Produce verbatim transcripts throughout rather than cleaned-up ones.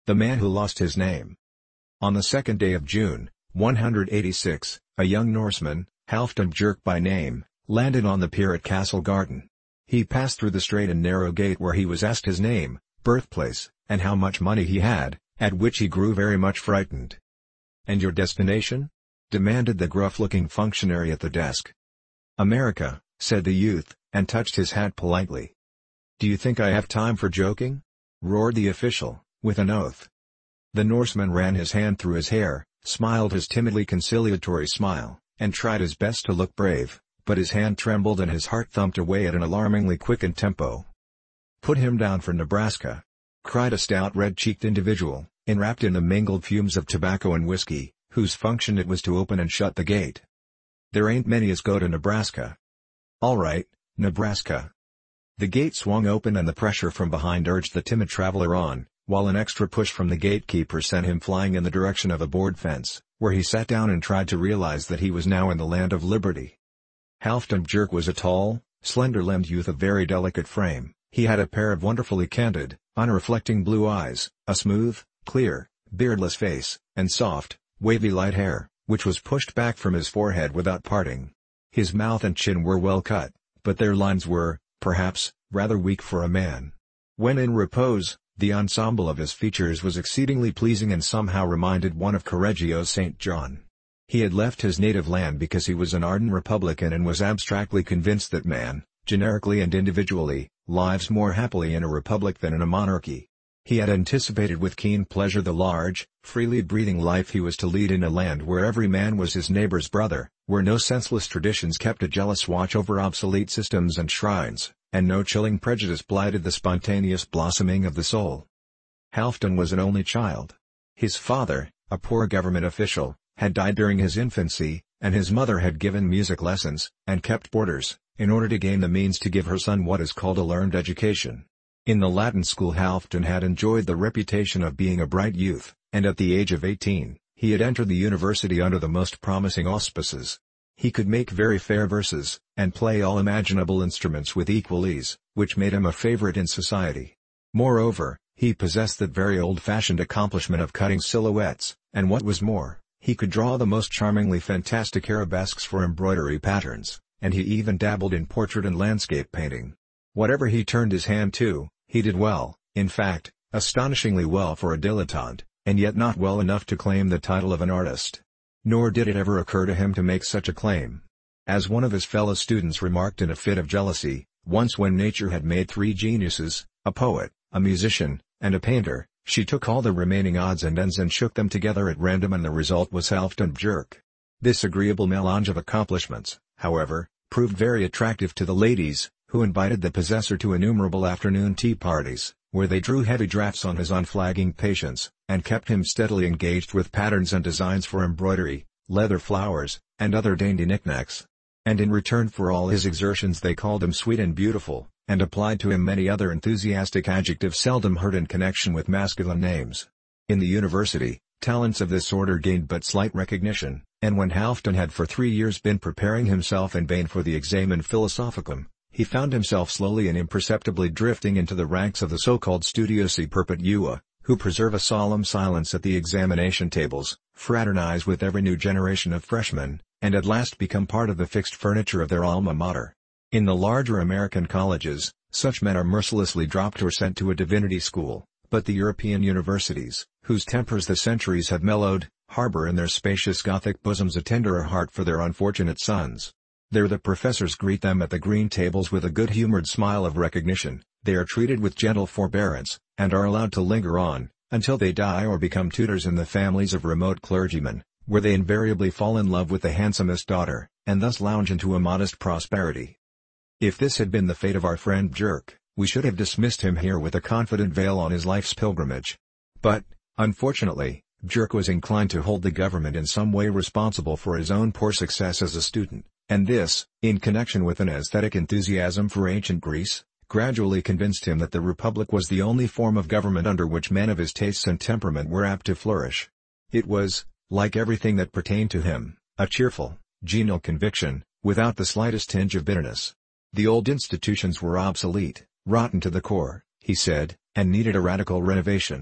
The man who lost his name. On the second day of June, one hundred eighty-six, a young Norseman, Halfdan Björk by name, landed on the pier at Castle Garden. He passed through the straight and narrow gate where he was asked his name, birthplace, and how much money he had, at which he grew very much frightened. "And your destination?" demanded the gruff-looking functionary at the desk. "America," said the youth, and touched his hat politely. "Do you think I have time for joking?" roared the official, with an oath. The Norseman ran his hand through his hair, smiled his timidly conciliatory smile, and tried his best to look brave, but his hand trembled and his heart thumped away at an alarmingly quickened tempo. "Put him down for Nebraska!" cried a stout red-cheeked individual, enwrapped in the mingled fumes of tobacco and whiskey, whose function it was to open and shut the gate. "There ain't many as go to Nebraska." "All right, Nebraska." The gate swung open and the pressure from behind urged the timid traveler on, while an extra push from the gatekeeper sent him flying in the direction of a board fence, where he sat down and tried to realize that he was now in the land of liberty. Halfdan Björk was a tall, slender-limbed youth of very delicate frame. He had a pair of wonderfully candid, unreflecting blue eyes, a smooth, clear, beardless face, and soft, wavy light hair, which was pushed back from his forehead without parting. His mouth and chin were well cut, but their lines were, perhaps, rather weak for a man. When in repose, the ensemble of his features was exceedingly pleasing and somehow reminded one of Correggio's Saint John. He had left his native land because he was an ardent Republican and was abstractly convinced that man, generically and individually, lives more happily in a republic than in a monarchy. He had anticipated with keen pleasure the large, freely breathing life he was to lead in a land where every man was his neighbor's brother, where no senseless traditions kept a jealous watch over obsolete systems and shrines, and no chilling prejudice blighted the spontaneous blossoming of the soul. Halfdan was an only child. His father, a poor government official, had died during his infancy, and his mother had given music lessons, and kept boarders, in order to gain the means to give her son what is called a learned education. In the Latin school Halfdan had enjoyed the reputation of being a bright youth, and at the age of eighteen, he had entered the university under the most promising auspices. He could make very fair verses, and play all imaginable instruments with equal ease, which made him a favorite in society. Moreover, he possessed that very old-fashioned accomplishment of cutting silhouettes, and what was more, he could draw the most charmingly fantastic arabesques for embroidery patterns, and he even dabbled in portrait and landscape painting. Whatever he turned his hand to, he did well, in fact, astonishingly well for a dilettante, and yet not well enough to claim the title of an artist. Nor did it ever occur to him to make such a claim. As one of his fellow students remarked in a fit of jealousy, once when nature had made three geniuses, a poet, a musician, and a painter, she took all the remaining odds and ends and shook them together at random, and the result was Halfdan Björk. This agreeable melange of accomplishments, however, proved very attractive to the ladies, who invited the possessor to innumerable afternoon tea parties, where they drew heavy drafts on his unflagging patience, and kept him steadily engaged with patterns and designs for embroidery, leather flowers, and other dainty knickknacks. And in return for all his exertions they called him sweet and beautiful, and applied to him many other enthusiastic adjectives seldom heard in connection with masculine names. In the university, talents of this order gained but slight recognition, and when Halfdan had for three years been preparing himself in vain for the Examen Philosophicum, he found himself slowly and imperceptibly drifting into the ranks of the so-called studiosi perpetua, who preserve a solemn silence at the examination tables, fraternize with every new generation of freshmen, and at last become part of the fixed furniture of their alma mater. In the larger American colleges, such men are mercilessly dropped or sent to a divinity school, but the European universities, whose tempers the centuries have mellowed, harbor in their spacious Gothic bosoms a tenderer heart for their unfortunate sons. There the professors greet them at the green tables with a good-humored smile of recognition, they are treated with gentle forbearance, and are allowed to linger on, until they die or become tutors in the families of remote clergymen, where they invariably fall in love with the handsomest daughter, and thus lounge into a modest prosperity. If this had been the fate of our friend Björk, we should have dismissed him here with a confident veil on his life's pilgrimage. But, unfortunately, Björk was inclined to hold the government in some way responsible for his own poor success as a student, and this, in connection with an aesthetic enthusiasm for ancient Greece, gradually convinced him that the Republic was the only form of government under which men of his tastes and temperament were apt to flourish. It was, like everything that pertained to him, a cheerful, genial conviction, without the slightest tinge of bitterness. The old institutions were obsolete, rotten to the core, he said, and needed a radical renovation.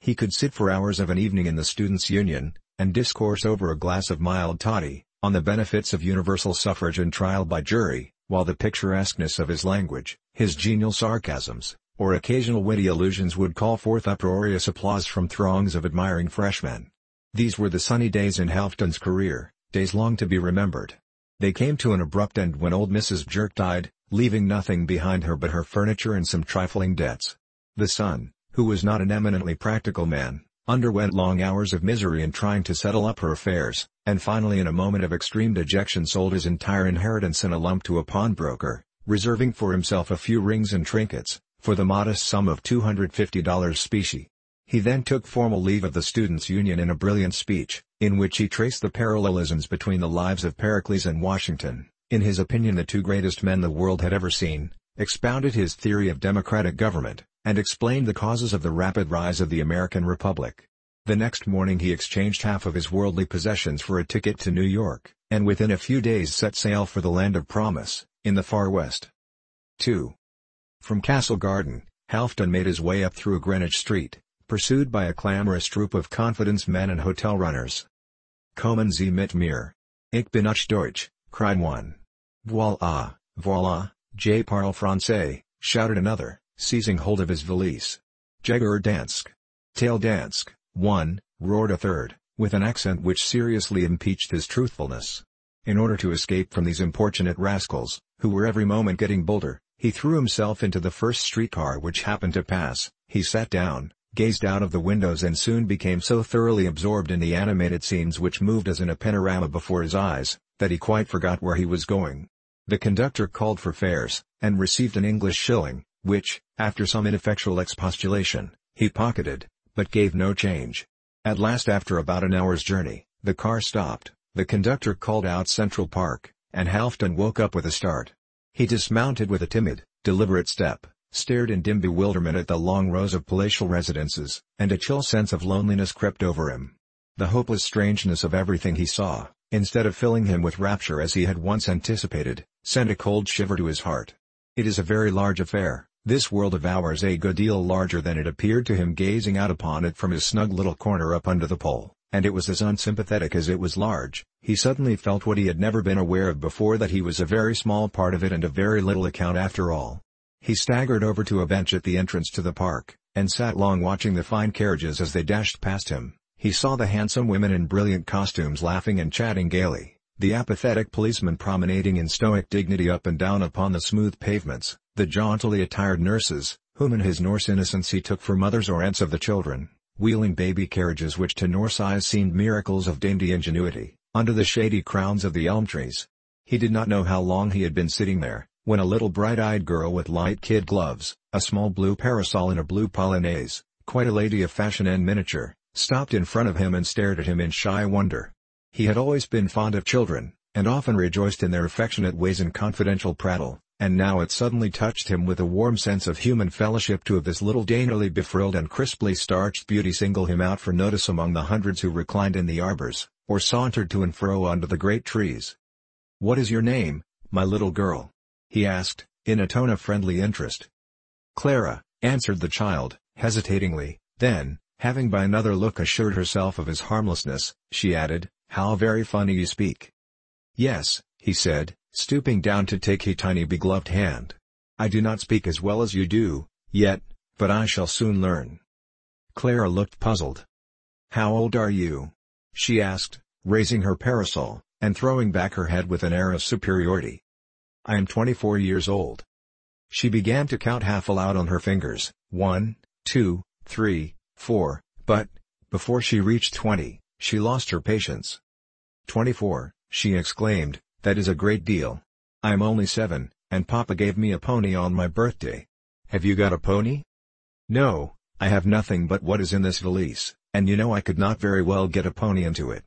He could sit for hours of an evening in the Students' Union, and discourse over a glass of mild toddy, on the benefits of universal suffrage and trial by jury, while the picturesqueness of his language, his genial sarcasms, or occasional witty allusions would call forth uproarious applause from throngs of admiring freshmen. These were the sunny days in Halfton's career, days long to be remembered. They came to an abrupt end when old Missus Jerk died, leaving nothing behind her but her furniture and some trifling debts. The son, who was not an eminently practical man, underwent long hours of misery in trying to settle up her affairs, and finally in a moment of extreme dejection sold his entire inheritance in a lump to a pawnbroker, reserving for himself a few rings and trinkets, for the modest sum of two hundred fifty dollars specie. He then took formal leave of the Students' Union in a brilliant speech, in which he traced the parallelisms between the lives of Pericles and Washington, in his opinion the two greatest men the world had ever seen, expounded his theory of democratic government, and explained the causes of the rapid rise of the American Republic. The next morning he exchanged half of his worldly possessions for a ticket to New York, and within a few days set sail for the land of promise, in the far west. two. From Castle Garden, Halfton made his way up through Greenwich Street, pursued by a clamorous troop of confidence men and hotel runners. "Kommen Sie mit mir. Ich bin nicht Deutsch," cried one. "Voila, voila, je parle français," shouted another, seizing hold of his valise. "Jäger Dansk. Tail Dansk," one, roared a third, with an accent which seriously impeached his truthfulness. In order to escape from these importunate rascals, who were every moment getting bolder, he threw himself into the first streetcar which happened to pass. He sat down, gazed out of the windows and soon became so thoroughly absorbed in the animated scenes which moved as in a panorama before his eyes, that he quite forgot where he was going. The conductor called for fares, and received an English shilling, which, after some ineffectual expostulation, he pocketed, but gave no change. At last, after about an hour's journey, the car stopped, the conductor called out Central Park, and Halfton woke up with a start. He dismounted with a timid, deliberate step, stared in dim bewilderment at the long rows of palatial residences, and a chill sense of loneliness crept over him. The hopeless strangeness of everything he saw, instead of filling him with rapture as he had once anticipated, sent a cold shiver to his heart. It is a very large affair, this world of ours, a good deal larger than it appeared to him gazing out upon it from his snug little corner up under the pole, and it was as unsympathetic as it was large. He suddenly felt what he had never been aware of before, that he was a very small part of it and of very little account after all. He staggered over to a bench at the entrance to the park, and sat long watching the fine carriages as they dashed past him. He saw the handsome women in brilliant costumes laughing and chatting gaily, the apathetic policemen promenading in stoic dignity up and down upon the smooth pavements, the jauntily attired nurses, whom in his Norse innocence he took for mothers or aunts of the children, wheeling baby carriages which to Norse eyes seemed miracles of dainty ingenuity, under the shady crowns of the elm trees. He did not know how long he had been sitting there, when a little bright-eyed girl with light kid gloves, a small blue parasol and a blue polonaise, quite a lady of fashion and miniature, stopped in front of him and stared at him in shy wonder. He had always been fond of children, and often rejoiced in their affectionate ways and confidential prattle, and now it suddenly touched him with a warm sense of human fellowship to have this little daintily befrilled and crisply starched beauty single him out for notice among the hundreds who reclined in the arbors, or sauntered to and fro under the great trees. "What is your name, my little girl?" he asked, in a tone of friendly interest. "Clara," answered the child, hesitatingly, then, having by another look assured herself of his harmlessness, she added, "How very funny you speak." "Yes," he said, stooping down to take her tiny begloved hand. "I do not speak as well as you do, yet, but I shall soon learn." Clara looked puzzled. "How old are you?" she asked, raising her parasol, and throwing back her head with an air of superiority. "I am twenty-four years old." She began to count half aloud on her fingers, one, two, three, four, but, before she reached twenty, she lost her patience. "Twenty-four," she exclaimed, "that is a great deal. I am only seven, and Papa gave me a pony on my birthday. Have you got a pony?" "No, I have nothing but what is in this valise, and you know I could not very well get a pony into it."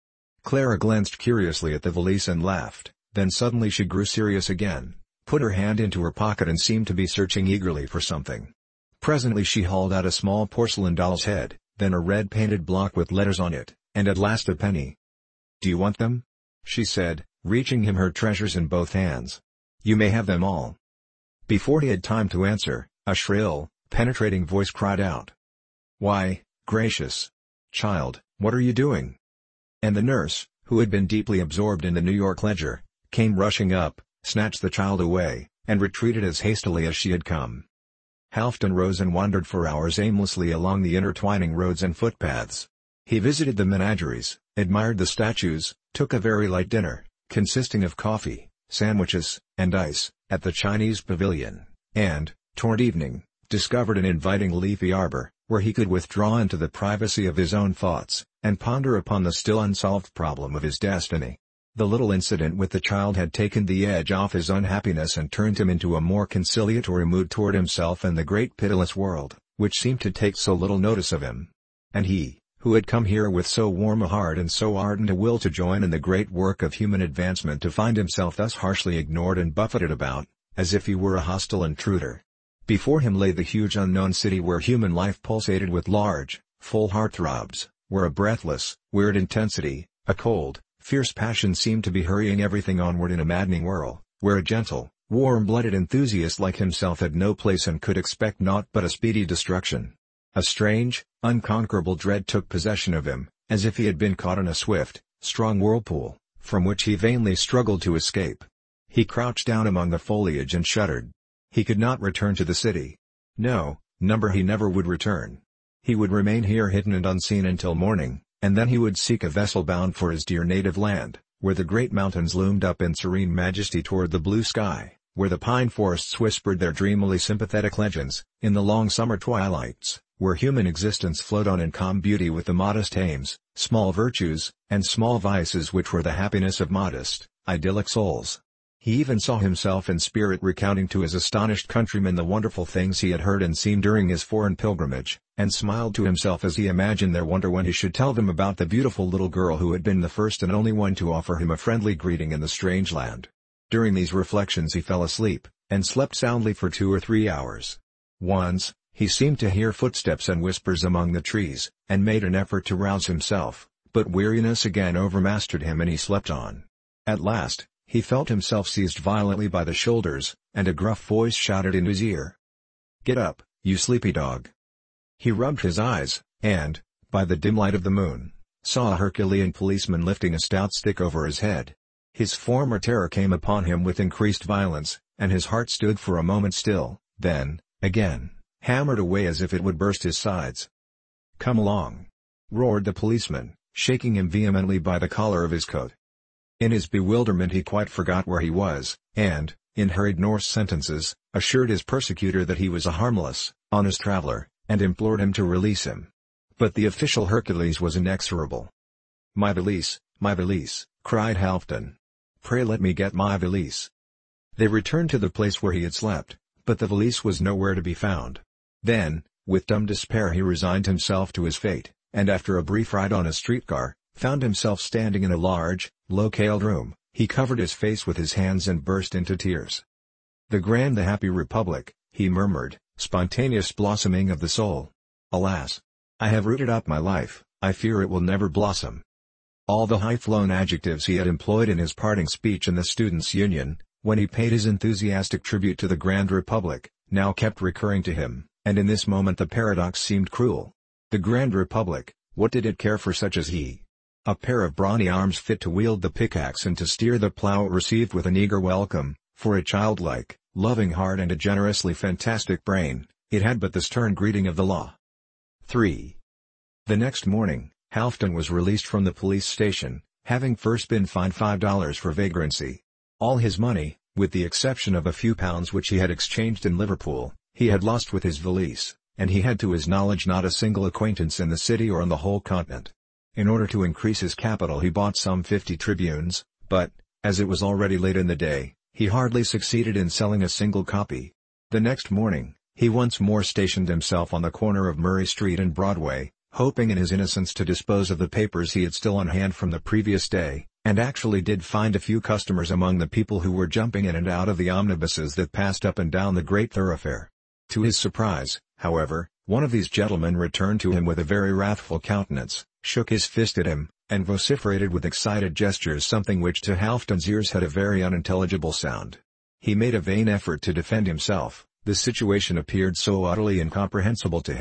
Clara glanced curiously at the valise and laughed. Then suddenly she grew serious again, put her hand into her pocket and seemed to be searching eagerly for something. Presently she hauled out a small porcelain doll's head, then a red painted block with letters on it, and at last a penny. "Do you want them?" she said, reaching him her treasures in both hands. "You may have them all." Before he had time to answer, a shrill, penetrating voice cried out, "Why, "Gracious! Child, what are you doing?" And the nurse, who had been deeply absorbed in the New York Ledger, came rushing up, snatched the child away, and retreated as hastily as she had come. Halfdan rose and wandered for hours aimlessly along the intertwining roads and footpaths. He visited the menageries, admired the statues, took a very light dinner, consisting of coffee, sandwiches, and ice, at the Chinese pavilion, and, toward evening, discovered an inviting leafy arbor, where he could withdraw into the privacy of his own thoughts, and ponder upon the still unsolved problem of his destiny. The little incident with the child had taken the edge off his unhappiness and turned him into a more conciliatory mood toward himself and the great pitiless world, which seemed to take so little notice of him. And he, who had come here with so warm a heart and so ardent a will to join in the great work of human advancement, to find himself thus harshly ignored and buffeted about, as if he were a hostile intruder. Before him lay the huge unknown city where human life pulsated with large, full heartthrobs, where a breathless, weird intensity, a cold, fierce passion seemed to be hurrying everything onward in a maddening whirl, where a gentle, warm-blooded enthusiast like himself had no place and could expect naught but a speedy destruction. A strange, unconquerable dread took possession of him, as if he had been caught in a swift, strong whirlpool, from which he vainly struggled to escape. He crouched down among the foliage and shuddered. He could not return to the city. No, number he never would return. He would remain here hidden and unseen until morning, and then he would seek a vessel bound for his dear native land, where the great mountains loomed up in serene majesty toward the blue sky, where the pine forests whispered their dreamily sympathetic legends, in the long summer twilights, where human existence flowed on in calm beauty with the modest aims, small virtues, and small vices which were the happiness of modest, idyllic souls. He even saw himself in spirit recounting to his astonished countrymen the wonderful things he had heard and seen during his foreign pilgrimage, and smiled to himself as he imagined their wonder when he should tell them about the beautiful little girl who had been the first and only one to offer him a friendly greeting in the strange land. During these reflections he fell asleep, and slept soundly for two or three hours. Once, he seemed to hear footsteps and whispers among the trees, and made an effort to rouse himself, but weariness again overmastered him and he slept on. At last, he felt himself seized violently by the shoulders, and a gruff voice shouted in his ear, "Get up, you sleepy dog." He rubbed his eyes, and, by the dim light of the moon, saw a Herculean policeman lifting a stout stick over his head. His former terror came upon him with increased violence, and his heart stood for a moment still, then, again, hammered away as if it would burst his sides. "Come along!" roared the policeman, shaking him vehemently by the collar of his coat. In his bewilderment he quite forgot where he was, and, in hurried Norse sentences, assured his persecutor that he was a harmless, honest traveler, and implored him to release him. But the official Hercules was inexorable. "My valise, my valise," cried Halfdan. "Pray let me get my valise." They returned to the place where he had slept, but the valise was nowhere to be found. Then, with dumb despair he resigned himself to his fate, and after a brief ride on a streetcar, found himself standing in a large, low-ceiled room. He covered his face with his hands and burst into tears. "The grand, the happy republic," he murmured, "spontaneous blossoming of the soul. Alas! I have rooted up my life, I fear it will never blossom." All the high-flown adjectives he had employed in his parting speech in the Students' Union, when he paid his enthusiastic tribute to the grand republic, now kept recurring to him, and in this moment the paradox seemed cruel. The grand republic, what did it care for such as he? A pair of brawny arms fit to wield the pickaxe and to steer the plough received with an eager welcome, for a childlike, loving heart and a generously fantastic brain, it had but the stern greeting of the law. three. The next morning, Halfdan was released from the police station, having first been fined five dollars for vagrancy. All his money, with the exception of a few pounds which he had exchanged in Liverpool, he had lost with his valise, and he had to his knowledge not a single acquaintance in the city or on the whole continent. In order to increase his capital he bought some fifty tribunes, but, as it was already late in the day, he hardly succeeded in selling a single copy. The next morning, he once more stationed himself on the corner of Murray Street and Broadway, hoping in his innocence to dispose of the papers he had still on hand from the previous day, and actually did find a few customers among the people who were jumping in and out of the omnibuses that passed up and down the great thoroughfare. To his surprise, however, one of these gentlemen returned to him with a very wrathful countenance, shook his fist at him, and vociferated with excited gestures something which to Halfdan's ears had a very unintelligible sound. He made a vain effort to defend himself, the situation appeared so utterly incomprehensible to him,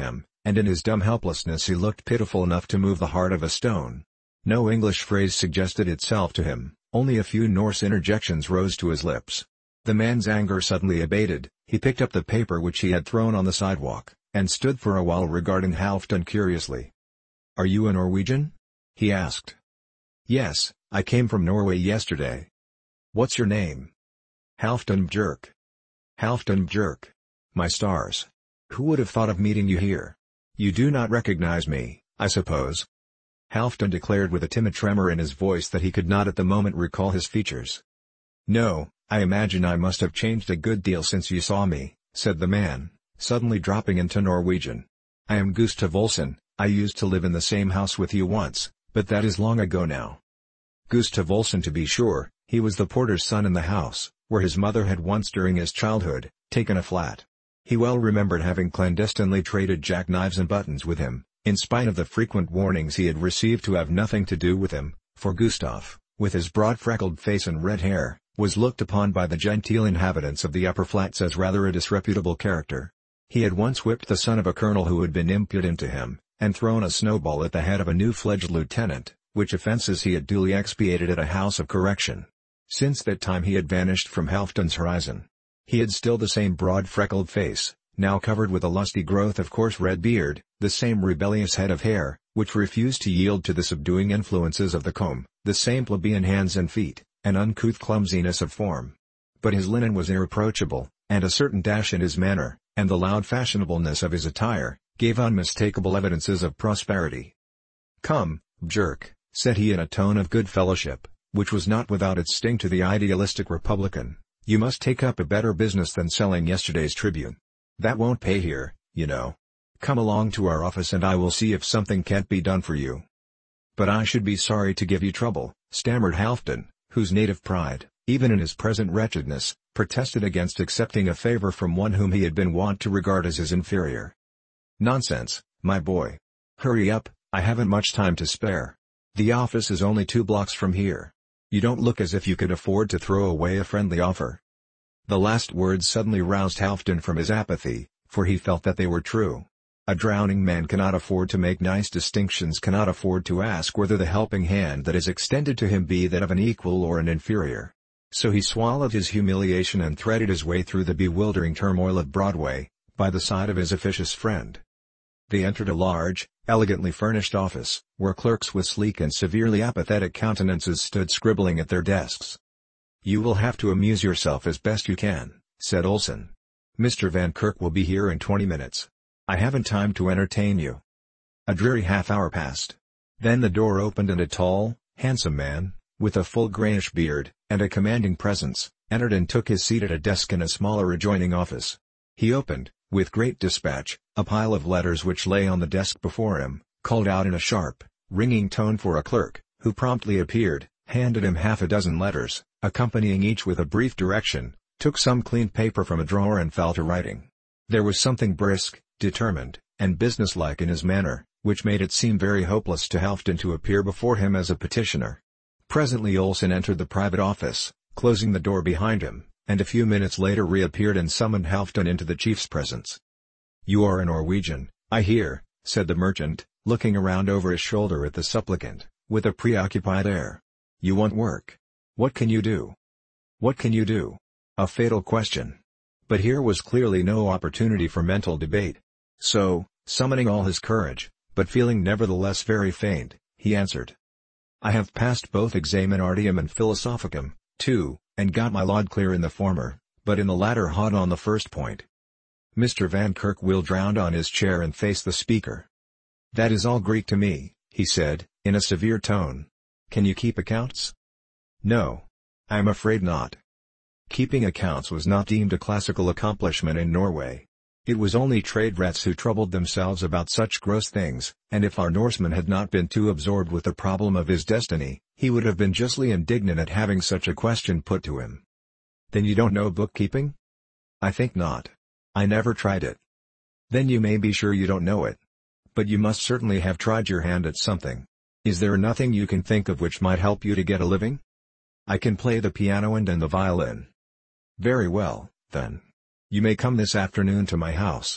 and in his dumb helplessness he looked pitiful enough to move the heart of a stone. No English phrase suggested itself to him, only a few Norse interjections rose to his lips. The man's anger suddenly abated, he picked up the paper which he had thrown on the sidewalk, and stood for a while regarding Halfdan curiously. "Are you a Norwegian?" he asked. "Yes, I came from Norway yesterday." "What's your name?" "Halfdan Björk." "Halfdan Björk. My stars. Who would have thought of meeting you here? You do not recognize me, I suppose?" Halfdan declared with a timid tremor in his voice that he could not at the moment recall his features. "No, I imagine I must have changed a good deal since you saw me," said the man, suddenly dropping into Norwegian. "I am Gustav Olsen, I used to live in the same house with you once, but that is long ago now." Gustav Olsen, to be sure, he was the porter's son in the house, where his mother had once during his childhood, taken a flat. He well remembered having clandestinely traded jackknives and buttons with him, in spite of the frequent warnings he had received to have nothing to do with him, for Gustav, with his broad freckled face and red hair, was looked upon by the genteel inhabitants of the upper flats as rather a disreputable character. He had once whipped the son of a colonel who had been impudent to him, and thrown a snowball at the head of a new-fledged lieutenant, which offences he had duly expiated at a house of correction. Since that time he had vanished from Halfdan's horizon. He had still the same broad freckled face, now covered with a lusty growth of coarse red beard, the same rebellious head of hair, which refused to yield to the subduing influences of the comb, the same plebeian hands and feet, an uncouth clumsiness of form. But his linen was irreproachable, and a certain dash in his manner, and the loud fashionableness of his attire, gave unmistakable evidences of prosperity. "Come, Björk," said he in a tone of good fellowship, which was not without its sting to the idealistic republican, "you must take up a better business than selling yesterday's Tribune. That won't pay here, you know. Come along to our office and I will see if something can't be done for you." "But I should be sorry to give you trouble," stammered Halfdan, whose native pride, even in his present wretchedness, protested against accepting a favor from one whom he had been wont to regard as his inferior. "Nonsense, my boy. Hurry up, I haven't much time to spare. The office is only two blocks from here. You don't look as if you could afford to throw away a friendly offer." The last words suddenly roused Halfdan from his apathy, for he felt that they were true. A drowning man cannot afford to make nice distinctions, cannot afford to ask whether the helping hand that is extended to him be that of an equal or an inferior. So he swallowed his humiliation and threaded his way through the bewildering turmoil of Broadway, by the side of his officious friend. They entered a large, elegantly furnished office, where clerks with sleek and severely apathetic countenances stood scribbling at their desks. "You will have to amuse yourself as best you can," said Olsen. "Mister Van Kirk will be here in twenty minutes. I haven't time to entertain you." A dreary half-hour passed. Then the door opened and a tall, handsome man, with a full greyish beard, and a commanding presence, entered and took his seat at a desk in a smaller adjoining office. He opened, with great dispatch, a pile of letters which lay on the desk before him, called out in a sharp, ringing tone for a clerk, who promptly appeared, handed him half a dozen letters, accompanying each with a brief direction, took some clean paper from a drawer and fell to writing. There was something brisk, determined, and businesslike in his manner, which made it seem very hopeless to Halfdan to appear before him as a petitioner. Presently Olsen entered the private office, closing the door behind him, and a few minutes later reappeared and summoned Halfdan into the chief's presence. "You are a Norwegian, I hear," said the merchant, looking around over his shoulder at the supplicant, with a preoccupied air. "You want work. What can you do?" What can you do? A fatal question. But here was clearly no opportunity for mental debate. So, summoning all his courage, but feeling nevertheless very faint, he answered. "I have passed both Examinardium and Philosophicum, too, and got my laud clear in the former, but in the latter hot on the first point." Mister Van Kirk wheeled round on his chair and faced the speaker. "That is all Greek to me," he said, in a severe tone. "Can you keep accounts?" "No. I am afraid not." Keeping accounts was not deemed a classical accomplishment in Norway. It was only trade rats who troubled themselves about such gross things, and if our Norseman had not been too absorbed with the problem of his destiny, he would have been justly indignant at having such a question put to him. "Then you don't know bookkeeping?" "I think not. I never tried it." "Then you may be sure you don't know it. But you must certainly have tried your hand at something. Is there nothing you can think of which might help you to get a living?" "I can play the piano and and the violin." "Very well, then. You may come this afternoon to my house.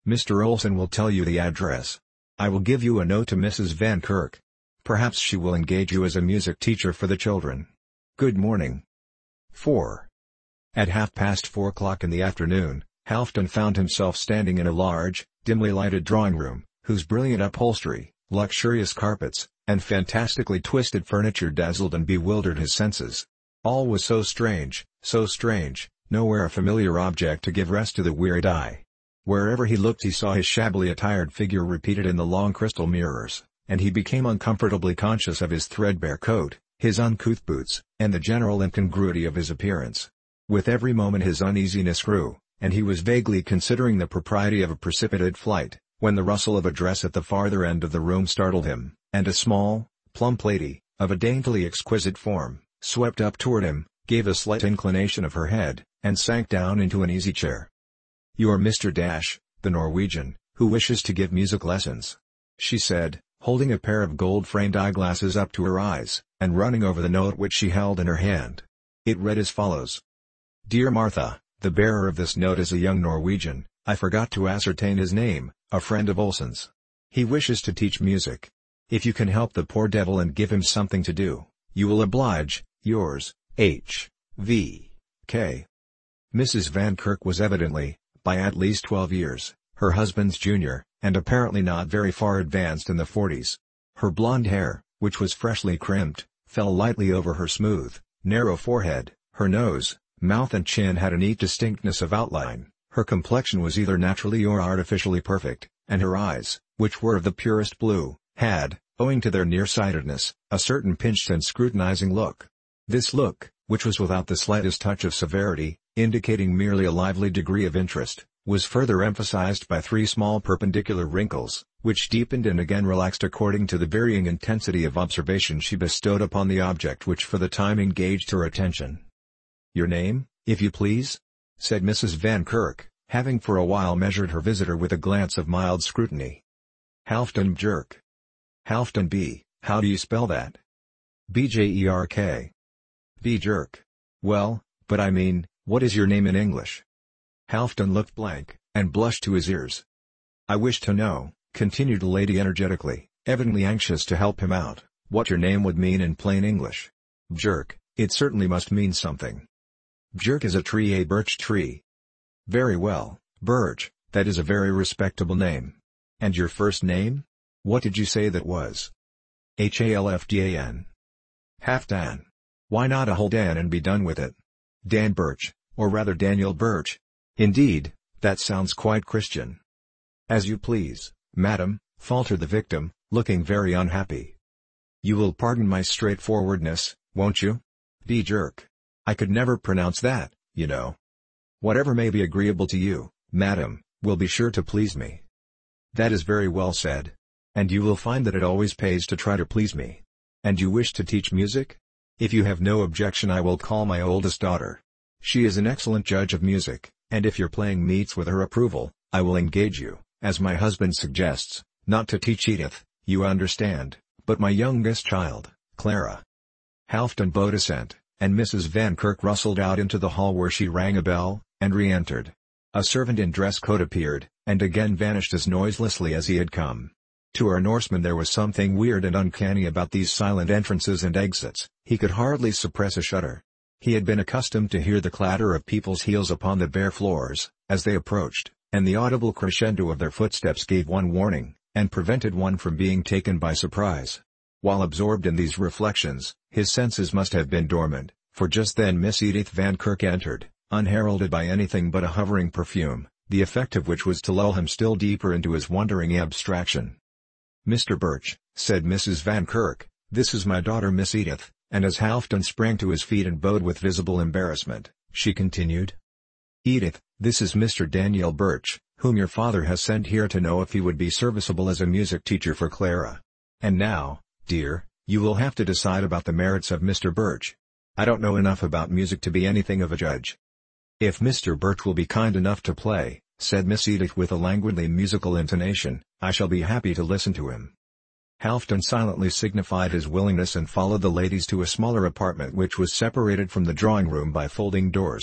Mister Olson will tell you the address. I will give you a note to Missus Van Kirk. Perhaps she will engage you as a music teacher for the children. Good morning. four. At half past four o'clock in the afternoon, Halfdan found himself standing in a large, dimly lighted drawing room, whose brilliant upholstery, luxurious carpets, and fantastically twisted furniture dazzled and bewildered his senses. All was so strange, so strange, nowhere a familiar object to give rest to the wearied eye. Wherever he looked he saw his shabbily attired figure repeated in the long crystal mirrors, and he became uncomfortably conscious of his threadbare coat, his uncouth boots, and the general incongruity of his appearance. With every moment his uneasiness grew, and he was vaguely considering the propriety of a precipitate flight, when the rustle of a dress at the farther end of the room startled him, and a small, plump lady, of a daintily exquisite form, swept up toward him, gave a slight inclination of her head, and sank down into an easy chair. "You are Mister Dash, the Norwegian, who wishes to give music lessons," she said, holding a pair of gold-framed eyeglasses up to her eyes, and running over the note which she held in her hand. It read as follows. "Dear Martha, the bearer of this note is a young Norwegian, I forgot to ascertain his name, a friend of Olson's. He wishes to teach music. If you can help the poor devil and give him something to do, you will oblige, yours, H. V. K." Missus Van Kirk was evidently, by at least twelve years, her husband's junior, and apparently not very far advanced in the forties. Her blonde hair, which was freshly crimped, fell lightly over her smooth, narrow forehead. Her nose, mouth and chin had a neat distinctness of outline. Her complexion was either naturally or artificially perfect, and her eyes, which were of the purest blue, had, owing to their nearsightedness, a certain pinched and scrutinizing look. This look, which was without the slightest touch of severity, indicating merely a lively degree of interest, was further emphasized by three small perpendicular wrinkles, which deepened and again relaxed according to the varying intensity of observation she bestowed upon the object which for the time engaged her attention. "Your name, if you please?" said Missus Van Kirk, having for a while measured her visitor with a glance of mild scrutiny. "Halfdan Bjerk." "Halfdan B, how do you spell that?" "B J E R K. Bjerk. Well, but I mean, what is your name in English?" Halfdan looked blank, and blushed to his ears. "I wish to know," continued the lady energetically, evidently anxious to help him out, "what your name would mean in plain English." "Bjerk, it certainly must mean something." "Bjerk is a tree, a birch tree." "Very well, Birch, that is a very respectable name. And your first name? What did you say that was?" "H A L F D A N. Halfdan. Why not a whole Dan and be done with it? Dan Birch, or rather Daniel Birch. Indeed, that sounds quite Christian." "As you please, madam," faltered the victim, looking very unhappy. "You will pardon my straightforwardness, won't you? Bjerk. I could never pronounce that, you know." "Whatever may be agreeable to you, madam, will be sure to please me." "That is very well said. And you will find that it always pays to try to please me. And you wish to teach music? If you have no objection I will call my oldest daughter. She is an excellent judge of music, and if your playing meets with her approval, I will engage you, as my husband suggests, not to teach Edith, you understand, but my youngest child, Clara." Halfdan bowed assent, and Missus Van Kirk rustled out into the hall where she rang a bell, and re-entered. A servant in dress coat appeared, and again vanished as noiselessly as he had come. To our Norseman there was something weird and uncanny about these silent entrances and exits. He could hardly suppress a shudder. He had been accustomed to hear the clatter of people's heels upon the bare floors, as they approached, and the audible crescendo of their footsteps gave one warning, and prevented one from being taken by surprise. While absorbed in these reflections, his senses must have been dormant, for just then Miss Edith Van Kirk entered, unheralded by anything but a hovering perfume, the effect of which was to lull him still deeper into his wondering abstraction. "Mister Birch," said Missus Van Kirk, "this is my daughter Miss Edith," and as Halfdan sprang to his feet and bowed with visible embarrassment, she continued. "Edith, this is Mister Daniel Birch, whom your father has sent here to know if he would be serviceable as a music teacher for Clara. And now, dear, you will have to decide about the merits of Mister Birch. I don't know enough about music to be anything of a judge." "If Mister Birch will be kind enough to play," said Miss Edith with a languidly musical intonation, "I shall be happy to listen to him." Halfdan silently signified his willingness and followed the ladies to a smaller apartment which was separated from the drawing-room by folding doors.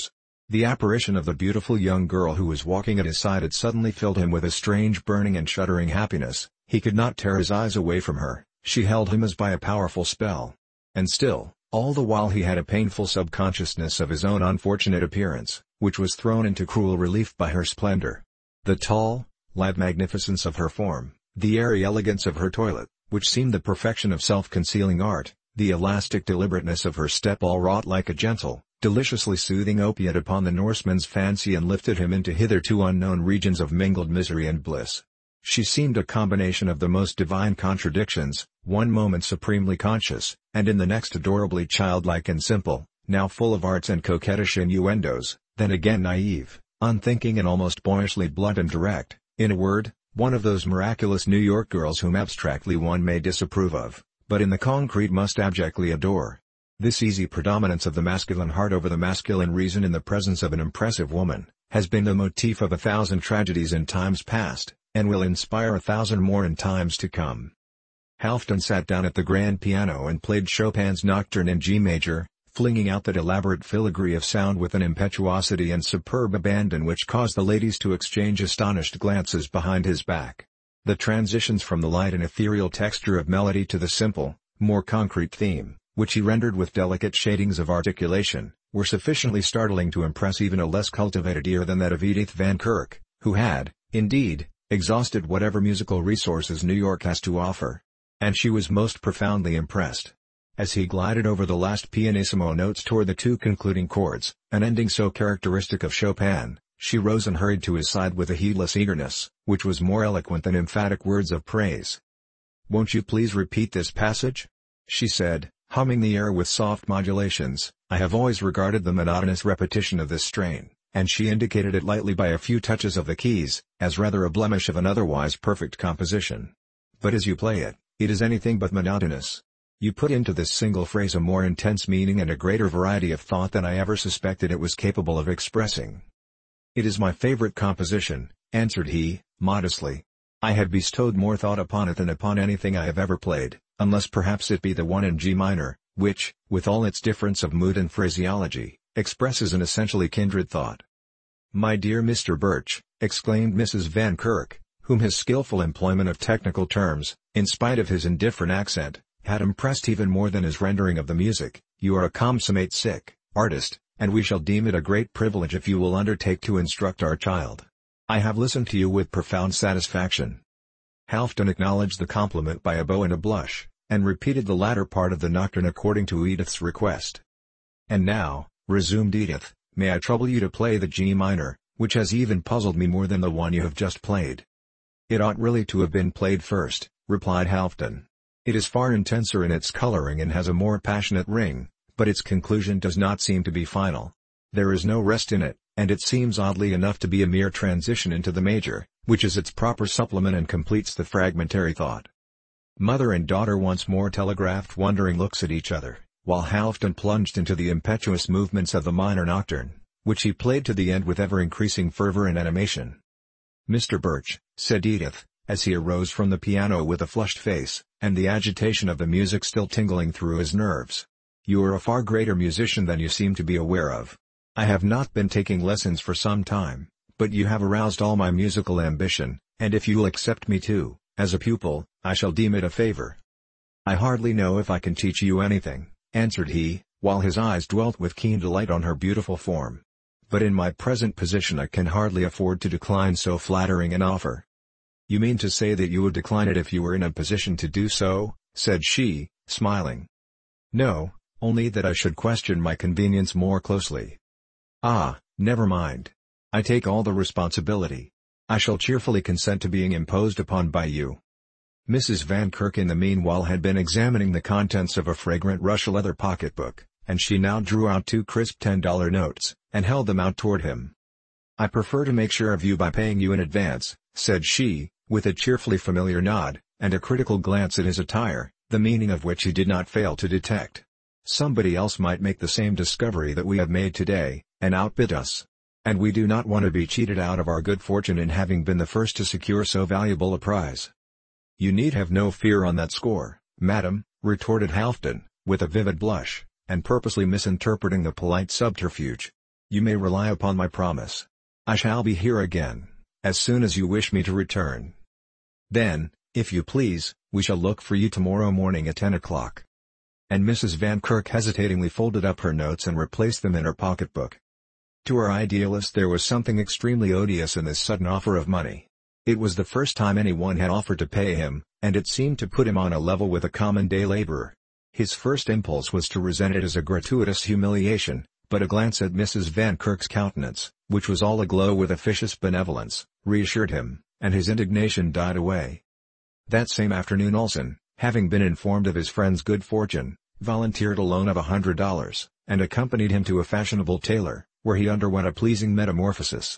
The apparition of the beautiful young girl who was walking at his side had suddenly filled him with a strange burning and shuddering happiness. He could not tear his eyes away from her. She held him as by a powerful spell. And still, all the while he had a painful subconsciousness of his own unfortunate appearance, which was thrown into cruel relief by her splendor. The tall, lithe magnificence of her form, the airy elegance of her toilet, which seemed the perfection of self-concealing art, the elastic deliberateness of her step all wrought like a gentle, deliciously soothing opiate upon the Norseman's fancy and lifted him into hitherto unknown regions of mingled misery and bliss. She seemed a combination of the most divine contradictions, one moment supremely conscious, and in the next adorably childlike and simple, now full of arts and coquettish innuendos, then again naive, unthinking and almost boyishly blunt and direct, in a word, one of those miraculous New York girls whom abstractly one may disapprove of, but in the concrete must abjectly adore. This easy predominance of the masculine heart over the masculine reason in the presence of an impressive woman, has been the motif of a thousand tragedies in times past, and will inspire a thousand more in times to come. Halfdan sat down at the grand piano and played Chopin's Nocturne in G major, flinging out that elaborate filigree of sound with an impetuosity and superb abandon which caused the ladies to exchange astonished glances behind his back. The transitions from the light and ethereal texture of melody to the simple, more concrete theme, which he rendered with delicate shadings of articulation, were sufficiently startling to impress even a less cultivated ear than that of Edith Van Kirk, who had, indeed, exhausted whatever musical resources New York has to offer. And she was most profoundly impressed. As he glided over the last pianissimo notes toward the two concluding chords, an ending so characteristic of Chopin, she rose and hurried to his side with a heedless eagerness, which was more eloquent than emphatic words of praise. "Won't you please repeat this passage?" she said, humming the air with soft modulations. "I have always regarded the monotonous repetition of this strain," and she indicated it lightly by a few touches of the keys, as rather a blemish of an otherwise perfect composition. "But as you play it, it is anything but monotonous. You put into this single phrase a more intense meaning and a greater variety of thought than I ever suspected it was capable of expressing." "It is my favorite composition," answered he, modestly. "I have bestowed more thought upon it than upon anything I have ever played, unless perhaps it be the one in G minor, which, with all its difference of mood and phraseology, expresses an essentially kindred thought." "My dear Mister Birch," exclaimed Missus Van Kirk, whom his skillful employment of technical terms, in spite of his indifferent accent, had impressed even more than his rendering of the music, "you are a consummate sick artist, and we shall deem it a great privilege if you will undertake to instruct our child. I have listened to you with profound satisfaction." Halfdan acknowledged the compliment by a bow and a blush, and repeated the latter part of the Nocturne according to Edith's request. "And now," resumed Edith, "may I trouble you to play the G minor, which has even puzzled me more than the one you have just played." "It ought really to have been played first," replied Halfdan. "It is far intenser in its coloring and has a more passionate ring, but its conclusion does not seem to be final. There is no rest in it, and it seems oddly enough to be a mere transition into the major, which is its proper supplement and completes the fragmentary thought." Mother and daughter once more telegraphed wondering looks at each other, while Halfdan plunged into the impetuous movements of the minor nocturne, which he played to the end with ever-increasing fervor and animation. "Mister Birch," said Edith, as he arose from the piano with a flushed face, and the agitation of the music still tingling through his nerves, "you are a far greater musician than you seem to be aware of. I have not been taking lessons for some time, but you have aroused all my musical ambition, and if you will accept me too, as a pupil, I shall deem it a favor." "I hardly know if I can teach you anything," answered he, while his eyes dwelt with keen delight on her beautiful form. "But in my present position I can hardly afford to decline so flattering an offer." "You mean to say that you would decline it if you were in a position to do so?" said she, smiling. "No, only that I should question my convenience more closely." "Ah, never mind. I take all the responsibility. I shall cheerfully consent to being imposed upon by you." Missus Van Kirk in the meanwhile had been examining the contents of a fragrant Russia leather pocketbook, and she now drew out two crisp ten-dollar notes, and held them out toward him. "I prefer to make sure of you by paying you in advance," said she, with a cheerfully familiar nod, and a critical glance at his attire, the meaning of which he did not fail to detect. "Somebody else might make the same discovery that we have made today, and outbid us. And we do not want to be cheated out of our good fortune in having been the first to secure so valuable a prize." "You need have no fear on that score, madam," retorted Halfdan, with a vivid blush, and purposely misinterpreting the polite subterfuge. You may rely upon my promise. I shall be here again, as soon as you wish me to return. Then, if you please, we shall look for you tomorrow morning at ten o'clock. And Missus Van Kirk hesitatingly folded up her notes and replaced them in her pocketbook. To her idealist there was something extremely odious in this sudden offer of money. It was the first time anyone had offered to pay him, and it seemed to put him on a level with a common day laborer. His first impulse was to resent it as a gratuitous humiliation, but a glance at Missus Van Kirk's countenance, which was all aglow with officious benevolence, reassured him, and his indignation died away. That same afternoon Olson, having been informed of his friend's good fortune, volunteered a loan of a hundred dollars, and accompanied him to a fashionable tailor, where he underwent a pleasing metamorphosis.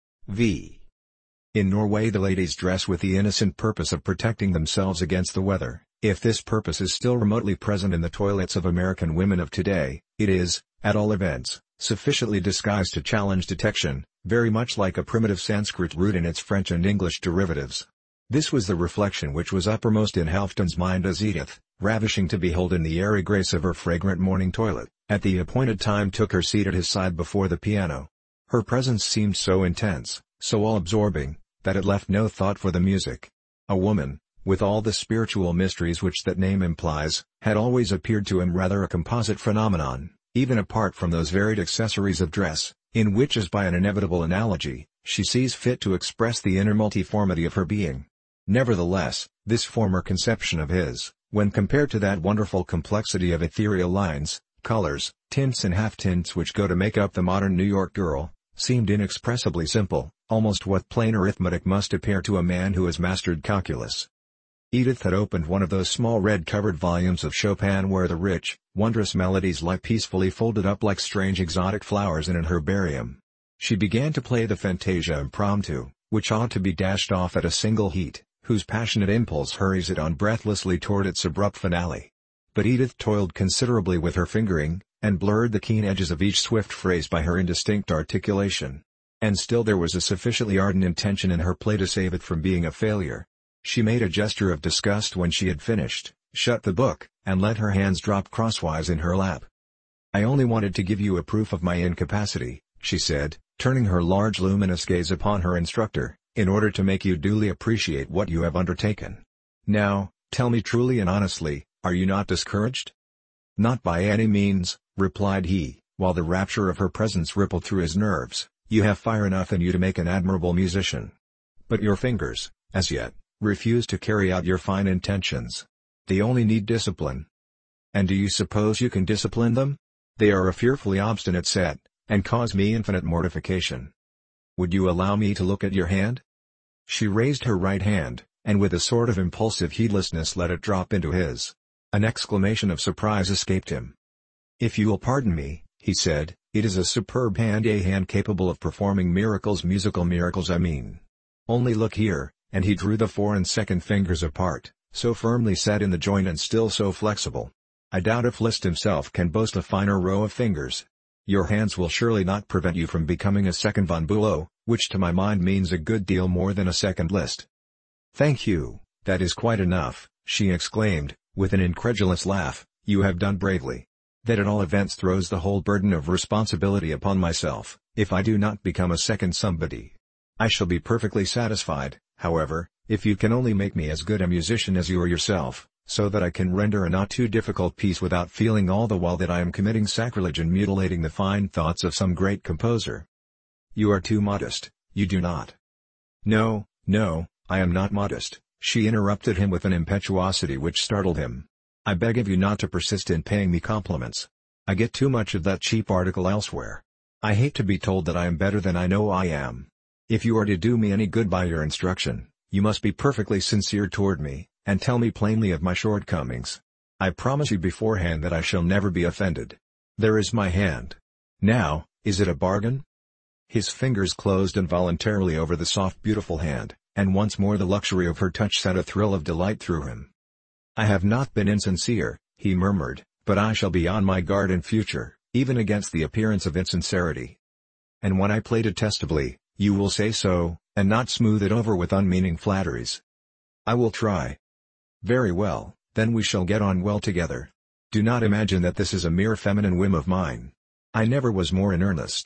V. In Norway the ladies dress with the innocent purpose of protecting themselves against the weather. If this purpose is still remotely present in the toilets of American women of today, it is, at all events, sufficiently disguised to challenge detection, very much like a primitive Sanskrit root in its French and English derivatives. This was the reflection which was uppermost in Halfton's mind as Edith, ravishing to behold in the airy grace of her fragrant morning toilet, at the appointed time took her seat at his side before the piano. Her presence seemed so intense, so all-absorbing, that it left no thought for the music. A woman, with all the spiritual mysteries which that name implies, had always appeared to him rather a composite phenomenon, even apart from those varied accessories of dress, in which as by an inevitable analogy, she sees fit to express the inner multiformity of her being. Nevertheless, this former conception of his, when compared to that wonderful complexity of ethereal lines, colors, tints and half-tints which go to make up the modern New York girl, seemed inexpressibly simple, almost what plain arithmetic must appear to a man who has mastered calculus. Edith had opened one of those small red-covered volumes of Chopin where the rich, wondrous melodies lie peacefully folded up like strange exotic flowers in an herbarium. She began to play the Fantasia Impromptu, which ought to be dashed off at a single heat, whose passionate impulse hurries it on breathlessly toward its abrupt finale. But Edith toiled considerably with her fingering, and blurred the keen edges of each swift phrase by her indistinct articulation. And still there was a sufficiently ardent intention in her play to save it from being a failure. She made a gesture of disgust when she had finished, shut the book, and let her hands drop crosswise in her lap. "I only wanted to give you a proof of my incapacity," she said, turning her large luminous gaze upon her instructor, "in order to make you duly appreciate what you have undertaken. Now, tell me truly and honestly, are you not discouraged?" "Not by any means," replied he, while the rapture of her presence rippled through his nerves. "You have fire enough in you to make an admirable musician. But your fingers, as yet, refuse to carry out your fine intentions. They only need discipline." "And do you suppose you can discipline them? They are a fearfully obstinate set, and cause me infinite mortification. Would you allow me to look at your hand?" She raised her right hand, and with a sort of impulsive heedlessness let it drop into his. An exclamation of surprise escaped him. "If you will pardon me," he said, "it is a superb hand, a hand capable of performing miracles, musical miracles I mean. Only look here," and he drew the four and second fingers apart, so firmly set in the joint and still so flexible. "I doubt if Liszt himself can boast a finer row of fingers. Your hands will surely not prevent you from becoming a second Von Bülow, which to my mind means a good deal more than a second Liszt." "Thank you, that is quite enough," she exclaimed, with an incredulous laugh. "You have done bravely. That at all events throws the whole burden of responsibility upon myself, if I do not become a second somebody. I shall be perfectly satisfied, however, if you can only make me as good a musician as you are yourself, so that I can render a not too difficult piece without feeling all the while that I am committing sacrilege and mutilating the fine thoughts of some great composer." "You are too modest, you do not." "No, no, I am not modest," she interrupted him with an impetuosity which startled him. "I beg of you not to persist in paying me compliments. I get too much of that cheap article elsewhere. I hate to be told that I am better than I know I am. If you are to do me any good by your instruction, you must be perfectly sincere toward me, and tell me plainly of my shortcomings. I promise you beforehand that I shall never be offended. There is my hand. Now, is it a bargain?" His fingers closed involuntarily over the soft beautiful hand, and once more the luxury of her touch sent a thrill of delight through him. "I have not been insincere," he murmured, "but I shall be on my guard in future, even against the appearance of insincerity. And when I play detestably, you will say so, and not smooth it over with unmeaning flatteries." "I will try." "Very well, then we shall get on well together. Do not imagine that this is a mere feminine whim of mine. I never was more in earnest.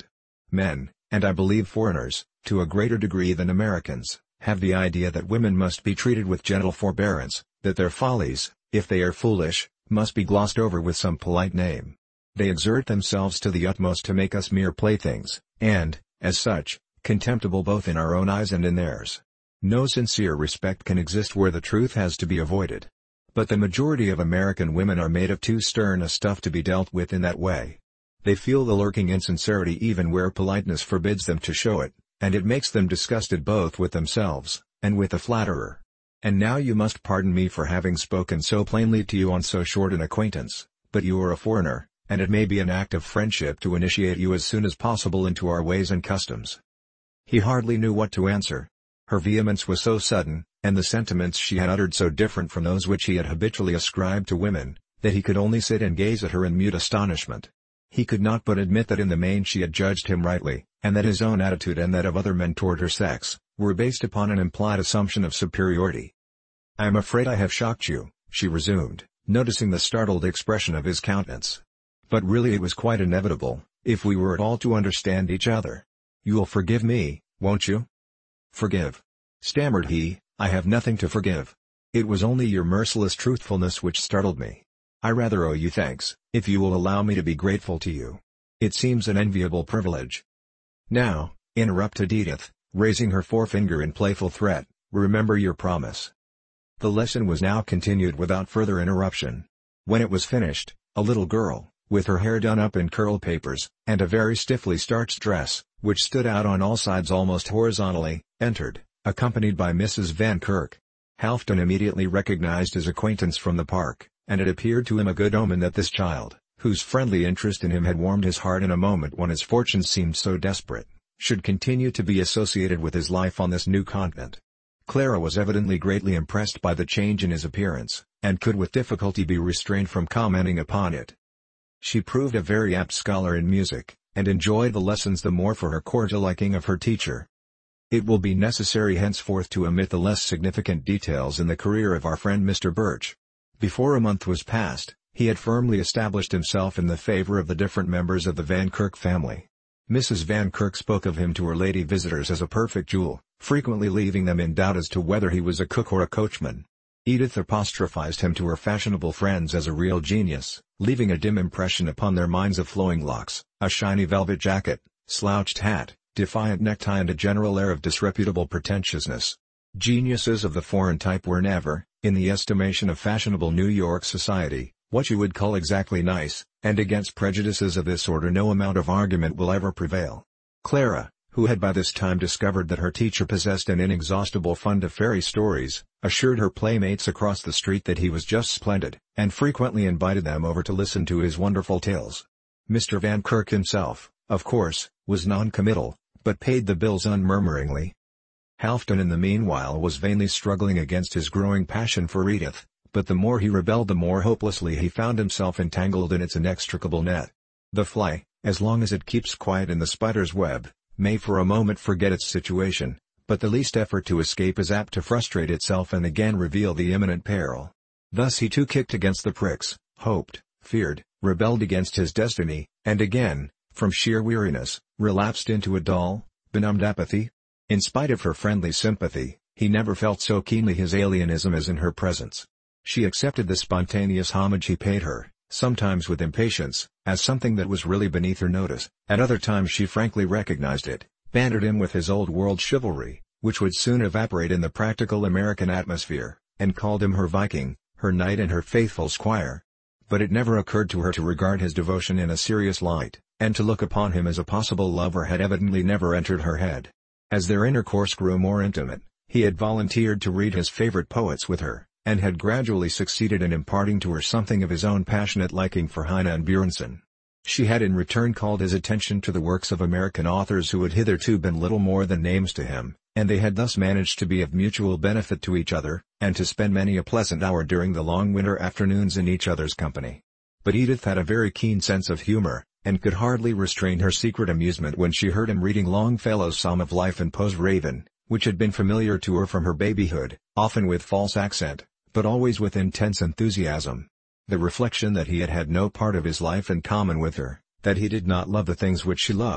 Men, and I believe foreigners, to a greater degree than Americans, have the idea that women must be treated with gentle forbearance, that their follies, if they are foolish, must be glossed over with some polite name. They exert themselves to the utmost to make us mere playthings, and, as such, contemptible both in our own eyes and in theirs. No sincere respect can exist where the truth has to be avoided. But the majority of American women are made of too stern a stuff to be dealt with in that way. They feel the lurking insincerity even where politeness forbids them to show it, and it makes them disgusted both with themselves, and with the flatterer. And now you must pardon me for having spoken so plainly to you on so short an acquaintance, but you are a foreigner, and it may be an act of friendship to initiate you as soon as possible into our ways and customs." He hardly knew what to answer. Her vehemence was so sudden, and the sentiments she had uttered so different from those which he had habitually ascribed to women, that he could only sit and gaze at her in mute astonishment. He could not but admit that in the main she had judged him rightly, and that his own attitude and that of other men toward her sex, were based upon an implied assumption of superiority. "I am afraid I have shocked you," she resumed, noticing the startled expression of his countenance. "But really it was quite inevitable, if we were at all to understand each other. You will forgive me, won't you?" "Forgive?" stammered he, "I have nothing to forgive. It was only your merciless truthfulness which startled me. I rather owe you thanks, if you will allow me to be grateful to you. It seems an enviable privilege." "Now," interrupted Edith, raising her forefinger in playful threat, "remember your promise." The lesson was now continued without further interruption. When it was finished, a little girl, with her hair done up in curl papers, and a very stiffly starched dress, which stood out on all sides almost horizontally, entered, accompanied by Missus Van Kirk. Halfdan immediately recognized his acquaintance from the park, and it appeared to him a good omen that this child, whose friendly interest in him had warmed his heart in a moment when his fortunes seemed so desperate, should continue to be associated with his life on this new continent. Clara was evidently greatly impressed by the change in his appearance, and could with difficulty be restrained from commenting upon it. She proved a very apt scholar in music, and enjoyed the lessons the more for her cordial liking of her teacher. It will be necessary henceforth to omit the less significant details in the career of our friend Mister Birch. Before a month was past, he had firmly established himself in the favor of the different members of the Van Kirk family. Missus Van Kirk spoke of him to her lady visitors as a perfect jewel, frequently leaving them in doubt as to whether he was a cook or a coachman. Edith apostrophized him to her fashionable friends as a real genius, leaving a dim impression upon their minds of flowing locks, a shiny velvet jacket, slouched hat, defiant necktie and a general air of disreputable pretentiousness. Geniuses of the foreign type were never, in the estimation of fashionable New York society, what you would call exactly nice, and against prejudices of this order no amount of argument will ever prevail. Clara, who had by this time discovered that her teacher possessed an inexhaustible fund of fairy stories, assured her playmates across the street that he was just splendid, and frequently invited them over to listen to his wonderful tales. Mister Van Kirk himself, of course, was non-committal, but paid the bills unmurmuringly. Halfdan in the meanwhile was vainly struggling against his growing passion for Edith, but the more he rebelled the more hopelessly he found himself entangled in its inextricable net. The fly, as long as it keeps quiet in the spider's web, may for a moment forget its situation, but the least effort to escape is apt to frustrate itself and again reveal the imminent peril. Thus he too kicked against the pricks, hoped, feared, rebelled against his destiny, and again, from sheer weariness, relapsed into a dull, benumbed apathy. In spite of her friendly sympathy, he never felt so keenly his alienism as in her presence. She accepted the spontaneous homage he paid her, sometimes with impatience, as something that was really beneath her notice. At other times she frankly recognized it, bantered him with his old-world chivalry, which would soon evaporate in the practical American atmosphere, and called him her Viking, her knight and her faithful squire. But it never occurred to her to regard his devotion in a serious light, and to look upon him as a possible lover had evidently never entered her head. As their intercourse grew more intimate, he had volunteered to read his favorite poets with her, and had gradually succeeded in imparting to her something of his own passionate liking for Heine and Björnson. She had in return called his attention to the works of American authors who had hitherto been little more than names to him, and they had thus managed to be of mutual benefit to each other, and to spend many a pleasant hour during the long winter afternoons in each other's company. But Edith had a very keen sense of humor, and could hardly restrain her secret amusement when she heard him reading Longfellow's Psalm of Life and Poe's Raven, which had been familiar to her from her babyhood, often with false accent, but always with intense enthusiasm. The reflection that he had had no part of his life in common with her, that he did not love the things which she loved,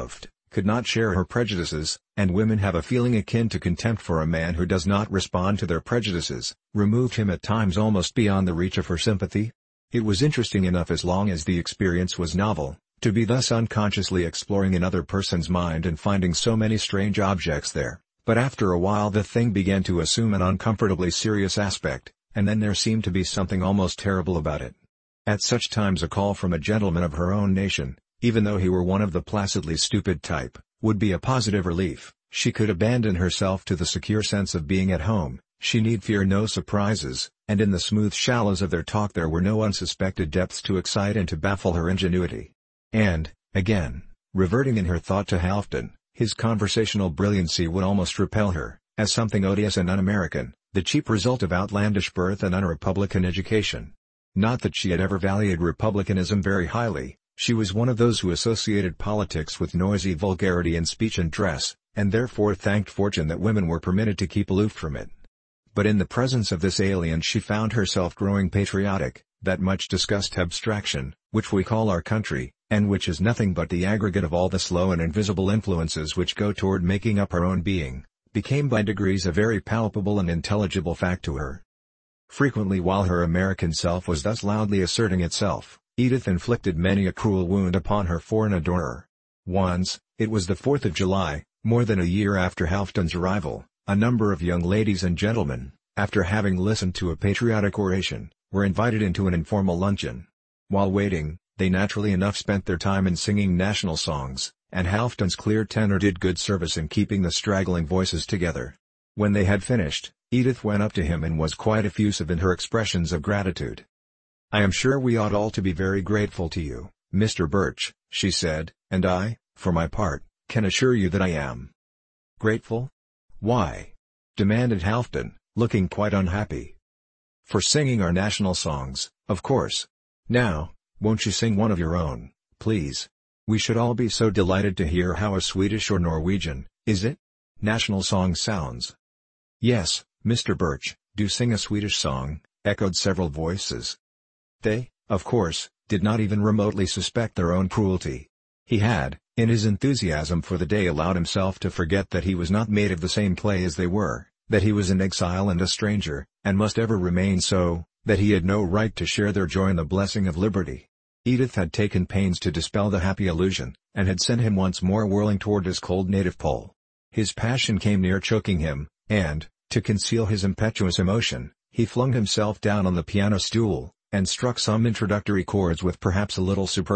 could not share her prejudices, and women have a feeling akin to contempt for a man who does not respond to their prejudices, removed him at times almost beyond the reach of her sympathy. It was interesting enough as long as the experience was novel, to be thus unconsciously exploring another person's mind and finding so many strange objects there, but after a while the thing began to assume an uncomfortably serious aspect, and then there seemed to be something almost terrible about it. At such times a call from a gentleman of her own nation, even though he were one of the placidly stupid type, would be a positive relief. She could abandon herself to the secure sense of being at home, she need fear no surprises, and in the smooth shallows of their talk there were no unsuspected depths to excite and to baffle her ingenuity. And, again, reverting in her thought to Halfdan, his conversational brilliancy would almost repel her, as something odious and un-American, the cheap result of outlandish birth and un-Republican education. Not that she had ever valued republicanism very highly. She was one of those who associated politics with noisy vulgarity in speech and dress, and therefore thanked fortune that women were permitted to keep aloof from it. But in the presence of this alien she found herself growing patriotic, that much discussed abstraction, which we call our country, and which is nothing but the aggregate of all the slow and invisible influences which go toward making up our own being, became by degrees a very palpable and intelligible fact to her. Frequently while her American self was thus loudly asserting itself, Edith inflicted many a cruel wound upon her foreign adorer. Once, it was the fourth of July, more than a year after Halfdan's arrival, a number of young ladies and gentlemen, after having listened to a patriotic oration, were invited into an informal luncheon. While waiting, they naturally enough spent their time in singing national songs, and Halfdan's clear tenor did good service in keeping the straggling voices together. When they had finished, Edith went up to him and was quite effusive in her expressions of gratitude. "I am sure we ought all to be very grateful to you, Mister Birch," she said, "and I, for my part, can assure you that I am." "Grateful? Why?" demanded Halfdan, looking quite unhappy. "For singing our national songs, of course. Now, won't you sing one of your own, please? We should all be so delighted to hear how a Swedish or Norwegian, is it? National song sounds." "Yes, Mister Birch, do sing a Swedish song," echoed several voices. They, of course, did not even remotely suspect their own cruelty. He had, in his enthusiasm for the day, allowed himself to forget that he was not made of the same clay as they were, that he was an exile and a stranger, and must ever remain so, that he had no right to share their joy in the blessing of liberty. Edith had taken pains to dispel the happy illusion, and had sent him once more whirling toward his cold native pole. His passion came near choking him, and, to conceal his impetuous emotion, he flung himself down on the piano stool, and struck some introductory chords with perhaps a little superfluous